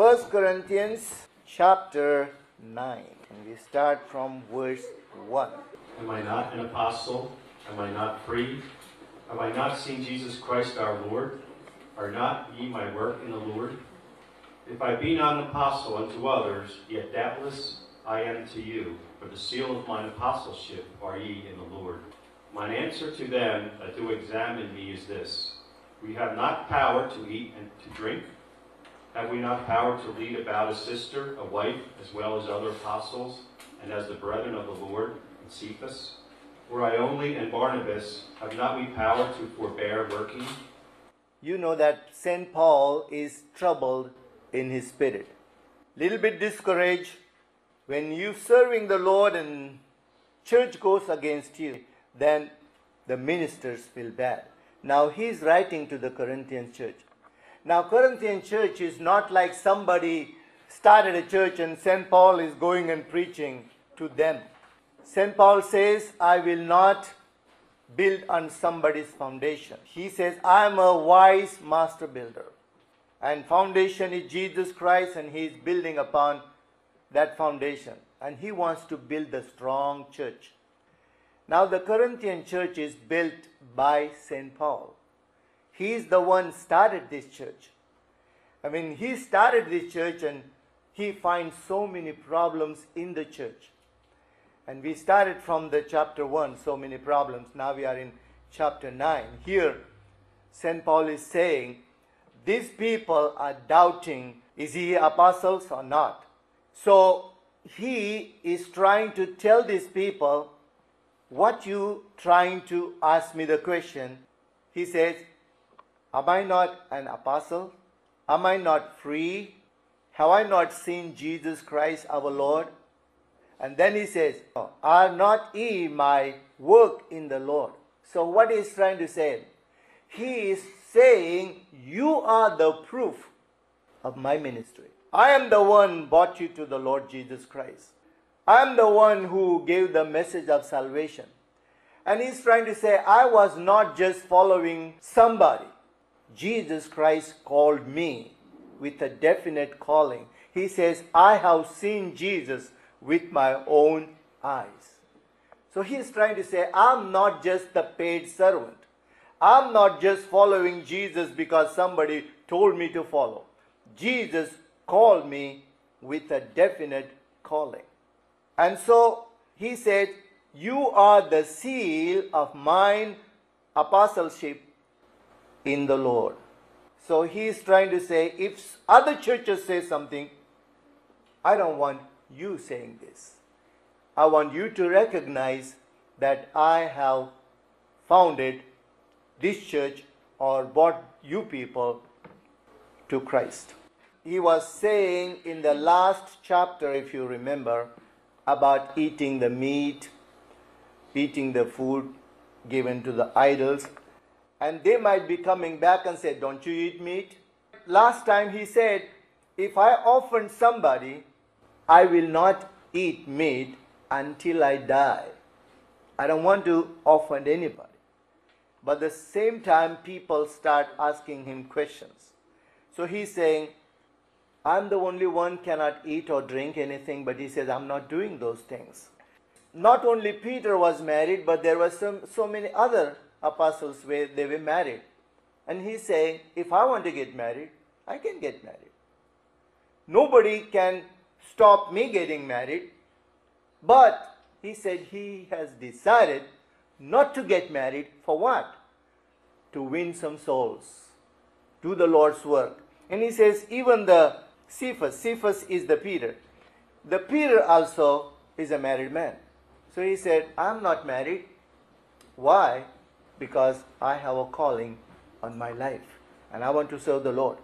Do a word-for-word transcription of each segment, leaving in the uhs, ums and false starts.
First Corinthians chapter nine, and we start from verse one. Am I not an apostle? Am I not free? Have I not seen Jesus Christ our Lord? Are not ye my work in the Lord? If I be not an apostle unto others, yet doubtless I am to you, for the seal of mine apostleship are ye in the Lord. Mine answer to them that do examine me is this: we have not power to eat and to drink. Have we not power to lead about a sister, a wife, as well as other apostles, and as the brethren of the Lord, and Cephas? Were I only and Barnabas, have not we power to forbear working? You know that Saint Paul is troubled in his spirit, little bit discouraged. When you serving the Lord and church goes against you, then the ministers feel bad. Now he is writing to the Corinthian church. Now Corinthian church is not like somebody started a church and Saint Paul is going and preaching to them. Saint Paul says, I will not build on somebody's foundation. He says, I am a wise master builder. And foundation is Jesus Christ, and he is building upon that foundation. And he wants to build a strong church. Now the Corinthian church is built by Saint Paul. He is the one started this church. I mean, he started this church and he finds so many problems in the church. And we started from the chapter one, so many problems. Now we are in chapter nine. Here, Saint Paul is saying, these people are doubting, is he apostles or not? So he is trying to tell these people, what you trying to ask me the question? He says, am I not an apostle? Am I not free? Have I not seen Jesus Christ our Lord? And then he says, are not ye my work in the Lord? So what he is trying to say? He is saying, you are the proof of my ministry. I am the one brought you to the Lord Jesus Christ. I am the one who gave the message of salvation. And he's trying to say, I was not just following somebody. Jesus Christ called me with a definite calling. He says, I have seen Jesus with my own eyes. So he is trying to say, I'm not just the paid servant. I'm not just following Jesus because somebody told me to follow. Jesus called me with a definite calling. And so he said, you are the seal of mine apostleship in the Lord. So he is trying to say, if other churches say something, I don't want you saying this. I want you to recognize that I have founded this church or brought you people to Christ. He was saying in the last chapter, if you remember, about eating the meat, eating the food given to the idols. And they might be coming back and say, don't you eat meat? Last time he said, if I offend somebody, I will not eat meat until I die. I don't want to offend anybody. But at the same time, people start asking him questions. So he's saying, I'm the only one cannot eat or drink anything, but he says, I'm not doing those things. Not only Peter was married, but there were some, so many other apostles where they were married. And he's saying, if I want to get married, I can get married. Nobody can stop me getting married. But he said he has decided not to get married. For what? To win some souls. Do the Lord's work. And he says, even the Cephas, Cephas is the Peter. The Peter also is a married man. So he said, I'm not married. Why? Because I have a calling on my life. And I want to serve the Lord.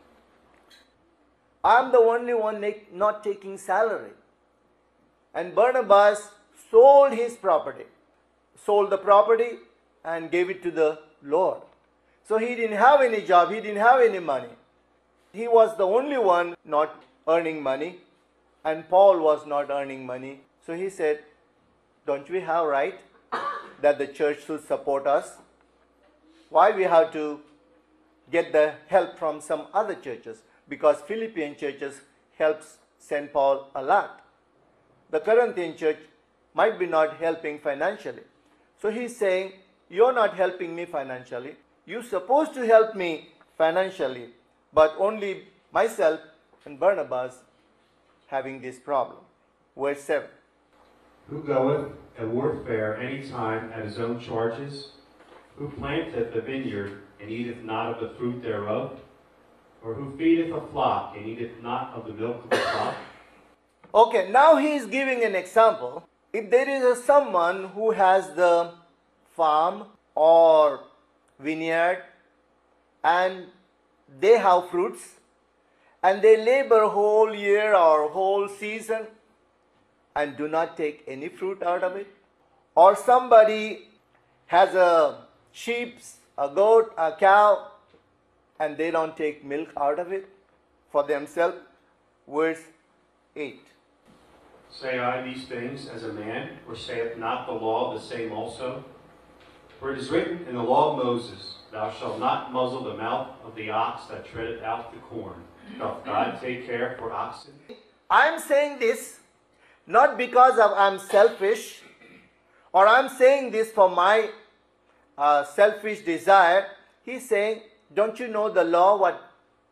I'm the only one not taking salary. And Barnabas sold his property. Sold the property and gave it to the Lord. So he didn't have any job. He didn't have any money. He was the only one not earning money. And Paul was not earning money. So he said, don't we have right that the church should support us? Why we have to get the help from some other churches? because Philippian churches helps Saint Paul a lot. The Corinthian church might be not helping financially. So he's saying, you're not helping me financially. You're supposed to help me financially, but only myself and Barnabas having this problem. Verse seven. Who goeth a warfare any time at his own charges? Who planteth the vineyard, and eateth not of the fruit thereof? Or who feedeth a flock, and eateth not of the milk of the flock? Okay, now he is giving an example. If there is a someone who has the farm or vineyard, and they have fruits, and they labor whole year or whole season, and do not take any fruit out of it. Or somebody has a sheep, a goat, a cow, and they don't take milk out of it for themselves. Verse eight. Say I these things as a man, or saith not the law the same also? For it is written in the law of Moses, Thou shalt not muzzle the mouth of the ox that treadeth out the corn. Doth God take care for oxen? I'm saying this not because of I'm selfish, or I'm saying this for my uh, selfish desire. He's saying, don't you know the law, what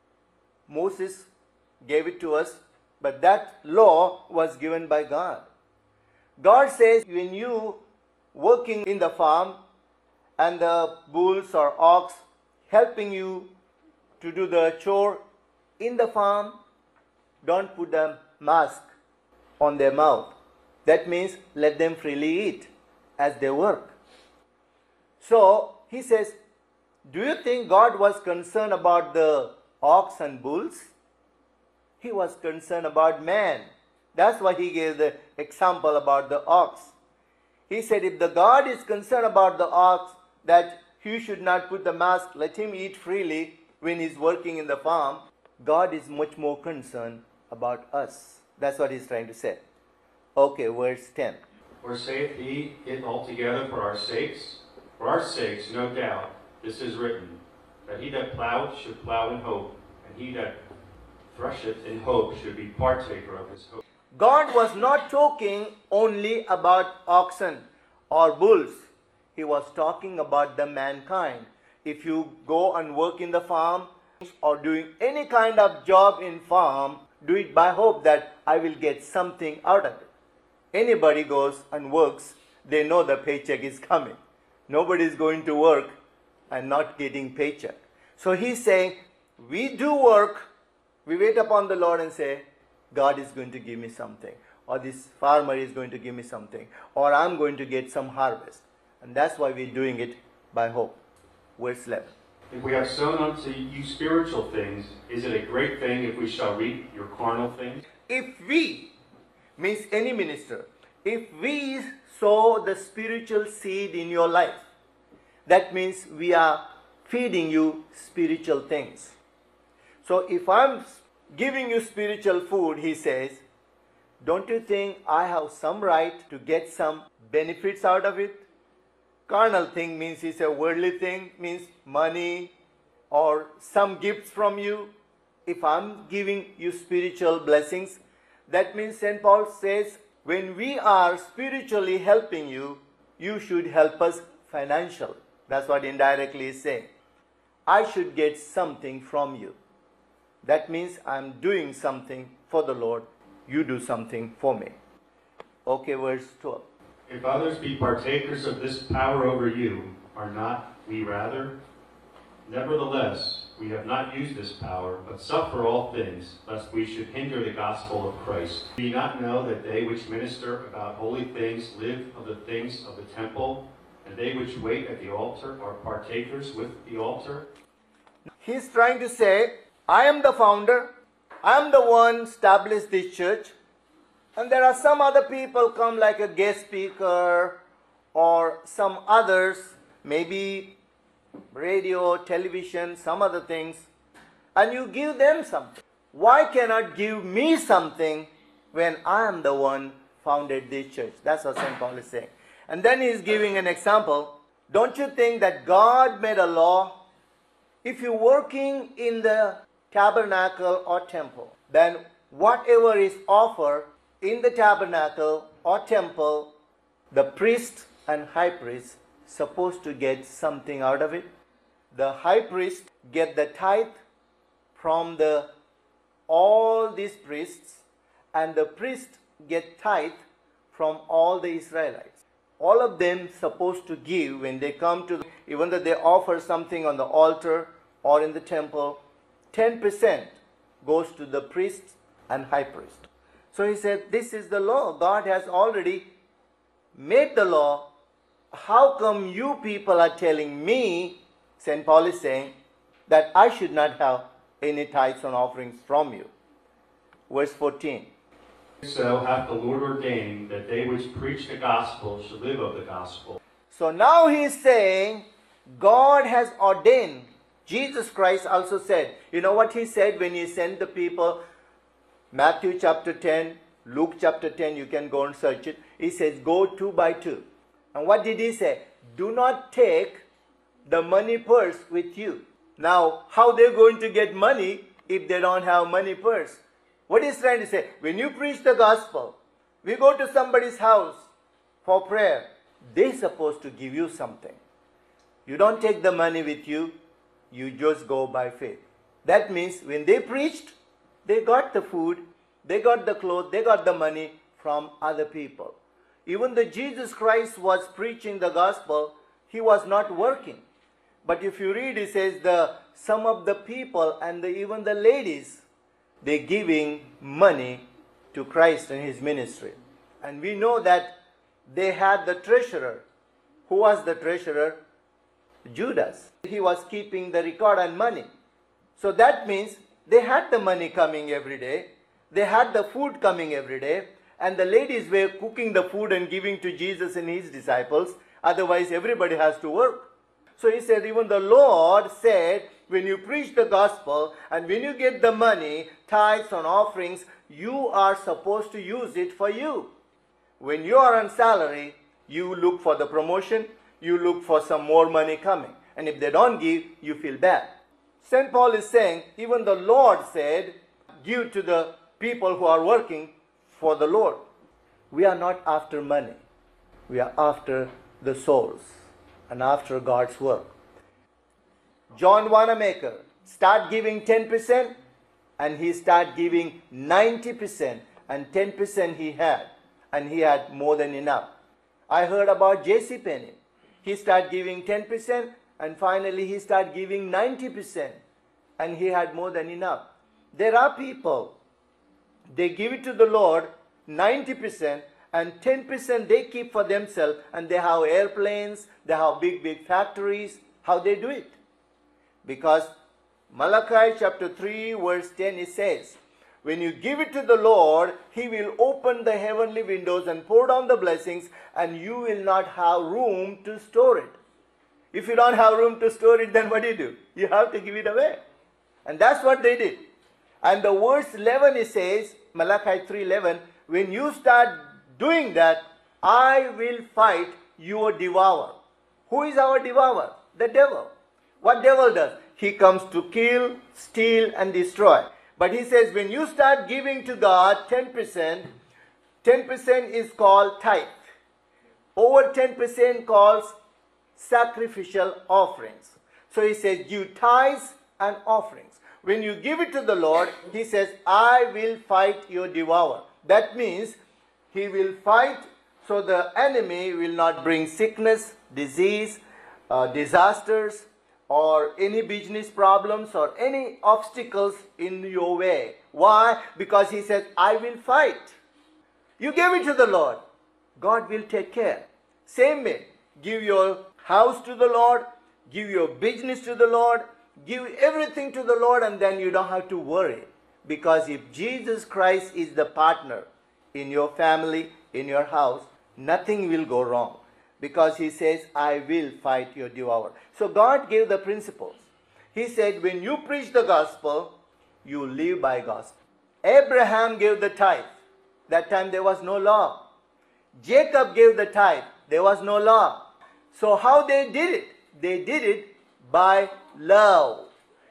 Moses gave it to us? But that law was given by God. God says, when you working in the farm, and the bulls or ox helping you to do the chore in the farm, don't put a mask on their mouth. That means let them freely eat as they work. So he says, do you think God was concerned about the ox and bulls? He was concerned about man. That's why he gave the example about the ox. He said, if the God is concerned about the ox, that he should not put the mask, let him eat freely when he's working in the farm, God is much more concerned about us. That's what he's trying to say. Okay, verse ten. Or saith he it altogether for our sakes? For our sakes, no doubt, this is written, that he that ploweth should plow in hope, and he that thresheth in hope should be partaker of his hope. God was not talking only about oxen or bulls. He was talking about the mankind. If you go and work in the farm or doing any kind of job in farm, do it by hope that I will get something out of it. Anybody goes and works, they know the paycheck is coming. Nobody is going to work and not getting paycheck. So he's saying, we do work, we wait upon the Lord and say, God is going to give me something, or this farmer is going to give me something, or I'm going to get some harvest. And that's why we're doing it by hope. Verse eleven. If we have sown unto you spiritual things, is it a great thing if we shall reap your carnal things? If we, means any minister, if we sow the spiritual seed in your life, that means we are feeding you spiritual things. So if I'm giving you spiritual food, he says, don't you think I have some right to get some benefits out of it? Carnal thing means it's a worldly thing, means money or some gifts from you. If I'm giving you spiritual blessings, that means Saint Paul says, when we are spiritually helping you, you should help us financially. That's what indirectly is saying. I should get something from you. That means I'm doing something for the Lord. You do something for me. Okay, verse twelve. If others be partakers of this power over you, are not we rather? Nevertheless, we have not used this power, but suffer all things, lest we should hinder the gospel of Christ. Do ye not know that they which minister about holy things live of the things of the temple, and they which wait at the altar are partakers with the altar? He's trying to say, I am the founder, I am the one established this church, and there are some other people come like a guest speaker or some others, maybe radio, television, some other things, and you give them something. Why cannot give me something when I am the one founded this church? That's what Saint Paul is saying. And then he is giving an example. Don't you think that God made a law? If you're working in the tabernacle or temple, then whatever is offered in the tabernacle or temple, the priest and high priest supposed to get something out of it. The high priest get the tithe from the all these priests, and the priest get tithe from all the Israelites. All of them supposed to give when they come to, even though they offer something on the altar or in the temple, ten percent goes to the priest and high priest. So he said, this is the law. God has already made the law. How come you people are telling me, Saint Paul is saying, that I should not have any tithes and offerings from you? Verse fourteen. So hath the Lord ordained that they which preach the gospel should live of the gospel. So now he is saying, God has ordained. Jesus Christ also said, you know what he said when he sent the people, Matthew chapter ten, Luke chapter ten, you can go and search it. He says, go two by two. And what did he say? Do not take the money purse with you. Now, how they're going to get money if they don't have money purse? What he's trying to say, when you preach the gospel, we go to somebody's house for prayer, they're supposed to give you something. You don't take the money with you, you just go by faith. That means when they preached, they got the food, they got the clothes, they got the money from other people. Even though Jesus Christ was preaching the gospel, he was not working. But if you read, it says the some of the people and the, even the ladies, they're giving money to Christ and his ministry. And we know that they had the treasurer. Who was the treasurer? Judas. He was keeping the record and money. So that means they had the money coming every day. They had the food coming every day. And the ladies were cooking the food and giving to Jesus and his disciples. Otherwise, everybody has to work. So he said, even the Lord said, when you preach the gospel and when you get the money, tithes and offerings, you are supposed to use it for you. When you are on salary, you look for the promotion, you look for some more money coming. And if they don't give, you feel bad. Saint Paul is saying, even the Lord said, give to the people who are working for the Lord. We are not after money. We are after the souls and after God's work. John Wanamaker start giving ten percent and he start giving ninety percent, and ten percent he had, and he had more than enough. I heard about J C Penney. He start giving ten percent and finally he start giving ninety percent, and he had more than enough. There are people, they give it to the Lord ninety percent and ten percent they keep for themselves, and they have airplanes, they have big big factories. How they do it? Because Malachi chapter three verse ten, it says, when you give it to the Lord, he will open the heavenly windows and pour down the blessings, and you will not have room to store it. If you don't have room to store it, then what do you do? You have to give it away. And that's what they did. And the verse eleven, it says, Malachi three eleven, when you start doing that, I will fight your devourer. Who is our devourer? The devil. What devil does? He comes to kill, steal, and destroy. But he says, when you start giving to God ten percent, ten percent is called tithe. Over ten percent calls sacrificial offerings. So he says, give tithes and offerings. When you give it to the Lord, he says, I will fight your devourer. That means he will fight so the enemy will not bring sickness, disease, uh, disasters, or any business problems or any obstacles in your way. Why? Because he says, I will fight. You give it to the Lord, God will take care. Same way, give your house to the Lord, give your business to the Lord, give everything to the Lord, and then you don't have to worry. Because if Jesus Christ is the partner in your family, in your house, nothing will go wrong. Because he says, I will fight your devourer. So God gave the principles. He said, when you preach the gospel, you live by gospel. Abraham gave the tithe. That time there was no law. Jacob gave the tithe. There was no law. So how they did it? They did it by love.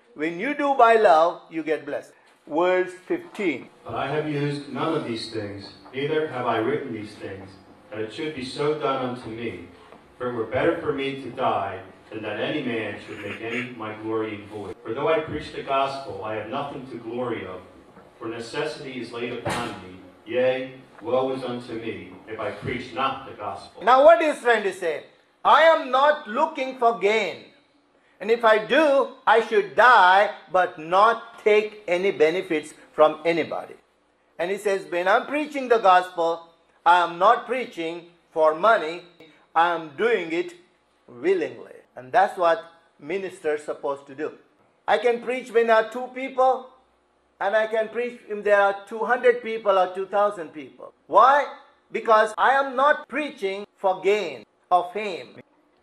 When you do by love, you get blessed. Verse fifteen. But I have used none of these things, neither have I written these things, that it should be so done unto me. For it were better for me to die, than that any man should make any my glorying void. For though I preach the gospel, I have nothing to glory of, for necessity is laid upon me. Yea, woe is unto me, if I preach not the gospel. Now what is trying to say? I am not looking for gain. And if I do, I should die, but not take any benefits from anybody. And he says, when I'm preaching the gospel, I am not preaching for money. I am doing it willingly. And that's what ministers are supposed to do. I can preach when there are two people, and I can preach if there are two hundred people or two thousand people. Why? Because I am not preaching for gain or fame.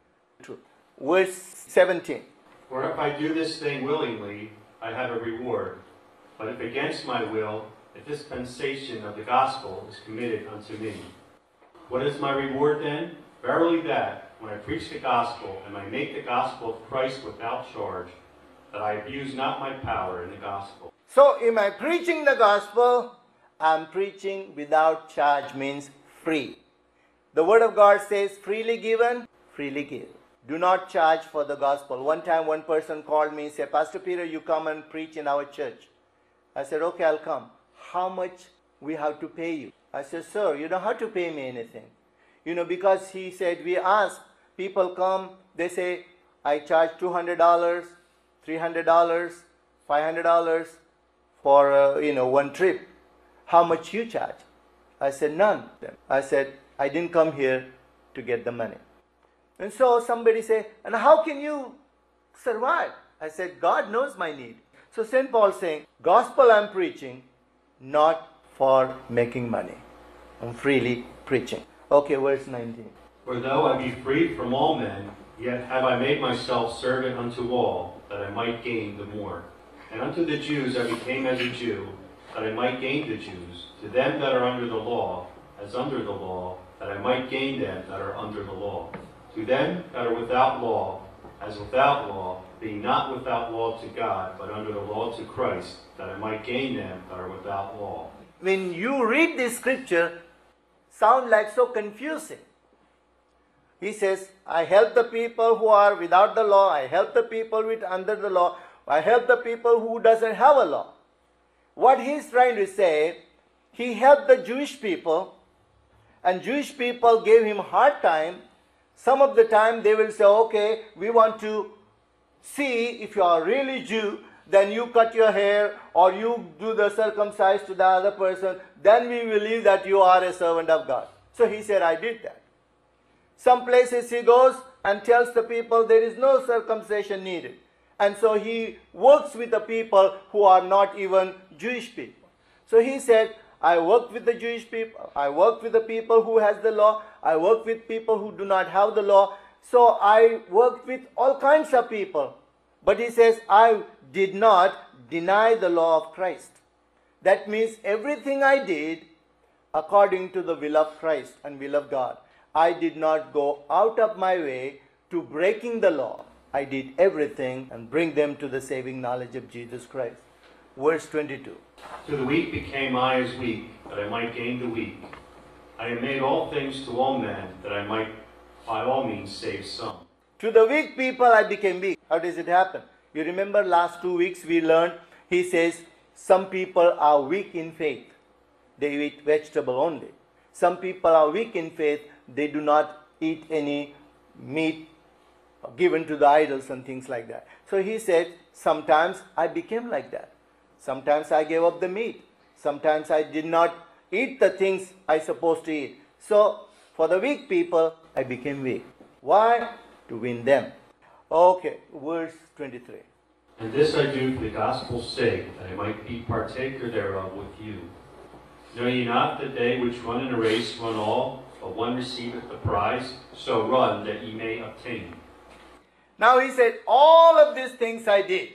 Verse seventeen. For if I do this thing willingly, I have a reward. But if against my will, a dispensation of the gospel is committed unto me. What is my reward then? Verily that, when I preach the gospel, and I make the gospel of Christ without charge, that I abuse not my power in the gospel. So, am I preaching the gospel? I'm preaching without charge, means free. The word of God says, freely given, freely give. Do not charge for the gospel. One time one person called me and said, Pastor Peter, you come and preach in our church. I said, okay, I'll come. How much we have to pay you? I said, sir, you don't have to pay me anything. You know, because he said, we ask, people come, they say, I charge two hundred dollars, three hundred dollars, five hundred dollars for, uh, you know, one trip. How much you charge? I said, none. I said, I didn't come here to get the money. And so somebody said, and how can you survive? I said, God knows my need. So Saint Paul saying, gospel I'm preaching, not for making money. I'm freely preaching. Okay, verse nineteen. For though I be free from all men, yet have I made myself servant unto all, that I might gain the more. And unto the Jews I became as a Jew, that I might gain the Jews. To them that are under the law, as under the law, that I might gain them that are under the law. To them that are without law, as without law, being not without law to God, but under the law to Christ, that I might gain them that are without law. When you read this scripture, sound like so confusing. He says, I help the people who are without the law, I help the people with under the law, I help the people who doesn't have a law. What he's trying to say, he helped the Jewish people, and Jewish people gave him a hard time. Some of the time they will say, okay, we want to see if you are really Jew, then you cut your hair or you do the circumcise to the other person, then we believe that you are a servant of God. So he said, I did that. Some places he goes and tells the people there is no circumcision needed. And so he works with the people who are not even Jewish people. So he said, I work with the Jewish people, I work with the people who has the law, I work with people who do not have the law. So I worked with all kinds of people. But he says, I did not deny the law of Christ. That means everything I did according to the will of Christ and will of God. I did not go out of my way to breaking the law. I did everything and bring them to the saving knowledge of Jesus Christ. Verse twenty-two. To the weak became I as weak, that I might gain the weak. I have made all things to all men, that I might by all means save some. To the weak people I became weak. How does it happen? You remember last two weeks we learned, he says, some people are weak in faith. They eat vegetable only. Some people are weak in faith. They do not eat any meat given to the idols and things like that. So he said, sometimes I became like that. Sometimes I gave up the meat. Sometimes I did not eat the things I supposed to eat. So for the weak people, I became weak. Why? To win them. Okay, verse twenty-three. And this I do for the gospel's sake, that I might be partaker thereof with you. Know ye not that they which run in a race run all, but one receiveth the prize? So run that ye may obtain. Now he said, all of these things I did.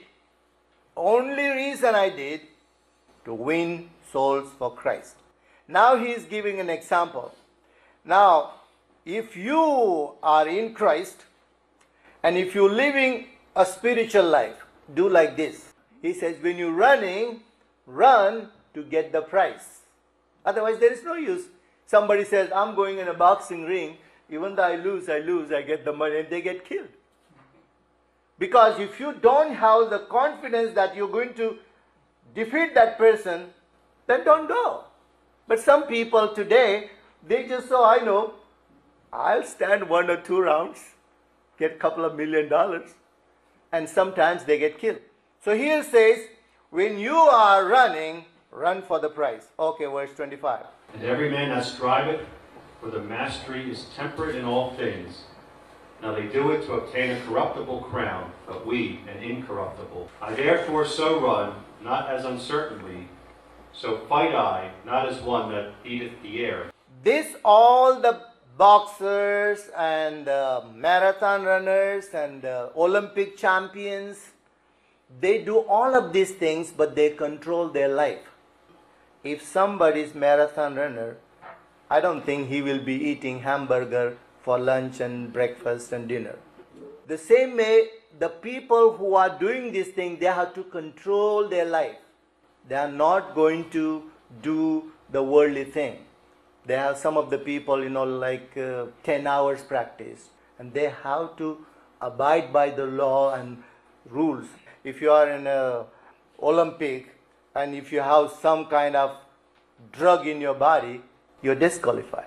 Only reason I did, to win souls for Christ. Now he is giving an example. Now, if you are in Christ, and if you're living a spiritual life, do like this. He says, when you're running, run to get the prize. Otherwise, there is no use. Somebody says, I'm going in a boxing ring. Even though I lose, I lose, I get the money, and they get killed. Because if you don't have the confidence that you're going to defeat that person, then don't go. But some people today, they just so I know, I'll stand one or two rounds, get a couple of million dollars, and sometimes they get killed. So here it says, when you are running, run for the prize. Okay, verse twenty-five. And every man that striveth for the mastery is temperate in all things. Now they do it to obtain a corruptible crown, but we an incorruptible. I therefore so run, not as uncertainly, so fight I, not as one that beateth the air. This all the boxers and uh, marathon runners and uh, Olympic champions, they do all of these things, but they control their life. If somebody is marathon runner, I don't think he will be eating hamburger for lunch and breakfast and dinner. The same way, the people who are doing this thing, they have to control their life. They are not going to do the worldly thing. They have some of the people, you know, like uh, ten hours practice. And they have to abide by the law and rules. If you are in a Olympic and if you have some kind of drug in your body, you're disqualified.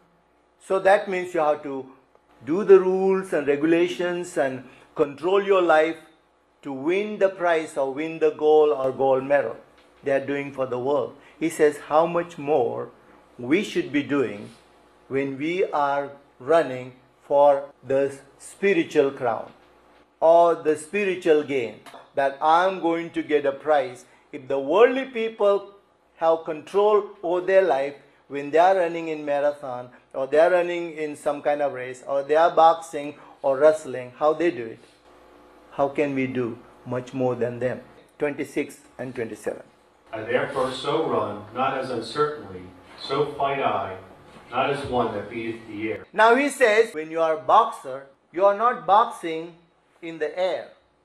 So that means you have to do the rules and regulations and control your life to win the prize or win the gold or gold medal they are doing for the world. He says how much more we should be doing when we are running for the spiritual crown or the spiritual gain, that I'm going to get a prize. If the worldly people have control over their life when they are running in marathon or they are running in some kind of race or they are boxing or wrestling, how they do it? How can we do much more than them? twenty-six and twenty-seven. I therefore so run, not as uncertainly, so fight I, not as one that beateth the air. Now he says, when you are a boxer, you are not boxing in the air.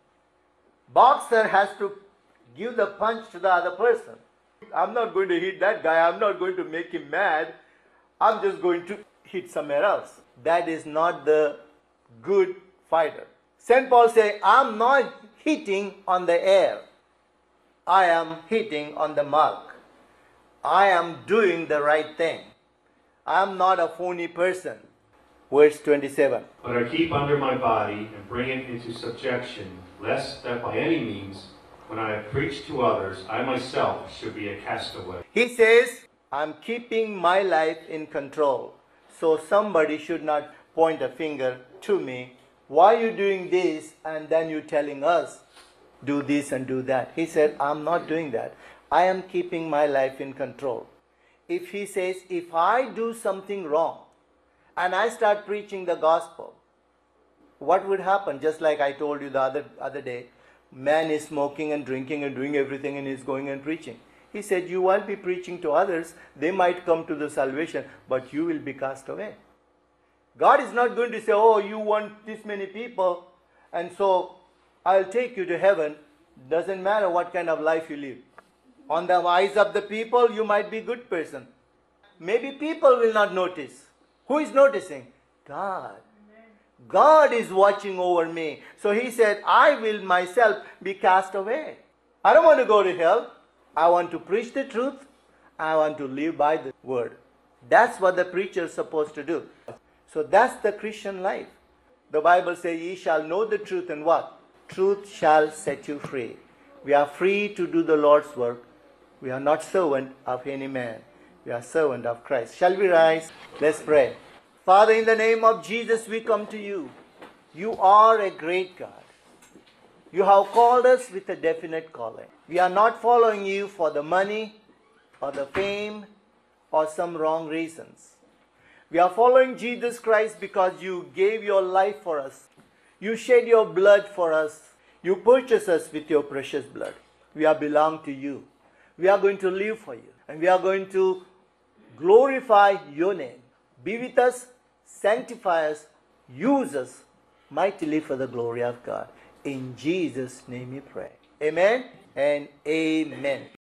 Boxer has to give the punch to the other person. I'm not going to hit that guy. I'm not going to make him mad. I'm just going to hit somewhere else. That is not the good fighter. Saint Paul says, I'm not hitting on the air. I am hitting on the mark. I am doing the right thing. I am not a phony person. Verse twenty-seven. But I keep under my body and bring it into subjection, lest that by any means, when I have preached to others, I myself should be a castaway. He says, I'm keeping my life in control. So somebody should not point a finger to me. Why are you doing this? And then you're telling us, do this and do that. He said, I'm not doing that. I am keeping my life in control. If he says, if I do something wrong and I start preaching the gospel, what would happen? Just like I told you the other, other day, man is smoking and drinking and doing everything and he's going and preaching. He said, you will be preaching to others. They might come to the salvation, but you will be cast away. God is not going to say, oh, you want this many people, and so I'll take you to heaven. Doesn't matter what kind of life you live. On the eyes of the people, you might be a good person. Maybe people will not notice. Who is noticing? God. God is watching over me. So he said, I will myself be cast away. I don't want to go to hell. I want to preach the truth. I want to live by the word. That's what the preacher is supposed to do. So that's the Christian life. The Bible says, ye shall know the truth, and what? Truth shall set you free. We are free to do the Lord's work. We are not servant of any man. We are servant of Christ. Shall we rise? Let's pray. Father, in the name of Jesus, we come to you. You are a great God. You have called us with a definite calling. We are not following you for the money or the fame or some wrong reasons. We are following Jesus Christ because you gave your life for us. You shed your blood for us. You purchased us with your precious blood. We are belong to you. We are going to live for you. And we are going to glorify your name. Be with us, sanctify us, use us mightily for the glory of God. In Jesus' name we pray. Amen and amen.